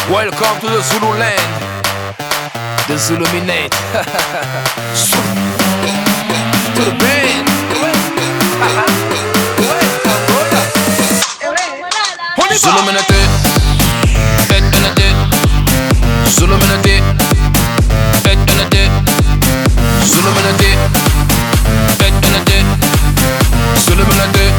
Welcome to the Zulu land, the Zuluminate. To the band. Zuluminate, Zuluminate, Zuluminate, Zuluminate, Zuluminate, Zuluminate.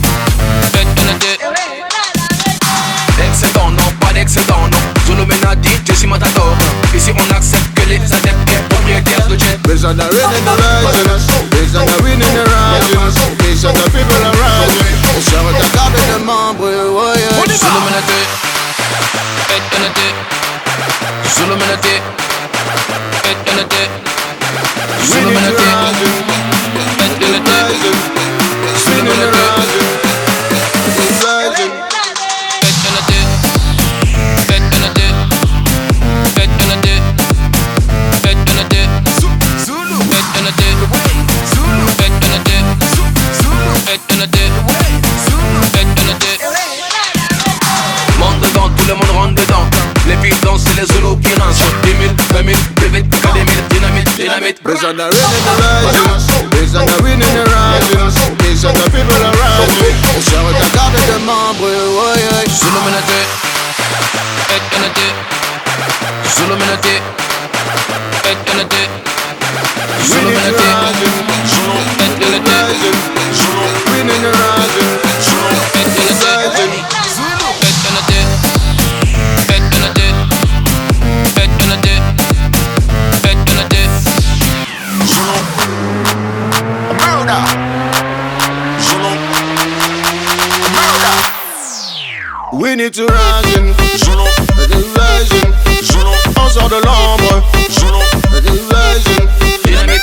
Excellent, non, pas d'excellent, non. Zuluminati, Jesse Matador. Ici on accepte que les adeptes et propriétaires de jet. Based on the rain in the rising, based on the wind in the rising, based on the people around me. On sort de garder de membres, ouais. Zuluminati, Zuluminati, Zuluminati, Zuluminati, Zuluminati. Monte dedans, tout le monde rentre dedans. Les filles dansent, c'est les Zoulous qui rincent. 10 000, 20 000, plus vite, 4 000, dynamite, dynamite. Based on the rain in the rising, based on the wind in the rising, based on the people around me. On sort de garder de membres, ouais. Zuluminati, Zuluminati, Zuluminati, wind in the rising, we need to rising, rising, on sort de l'ombre, rising, dynamite,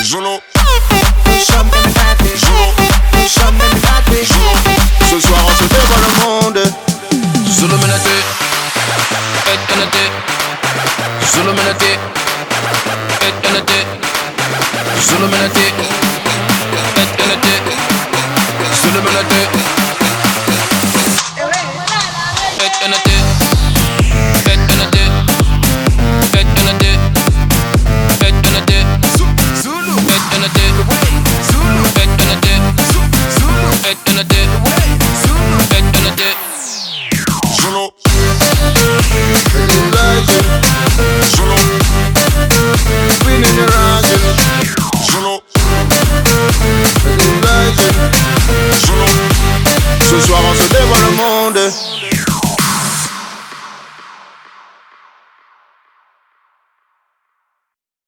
ce soir on se fait voir le monde. Zuluminati, Zuluminati, Zuluminati, Zuluminati, Zuluminati.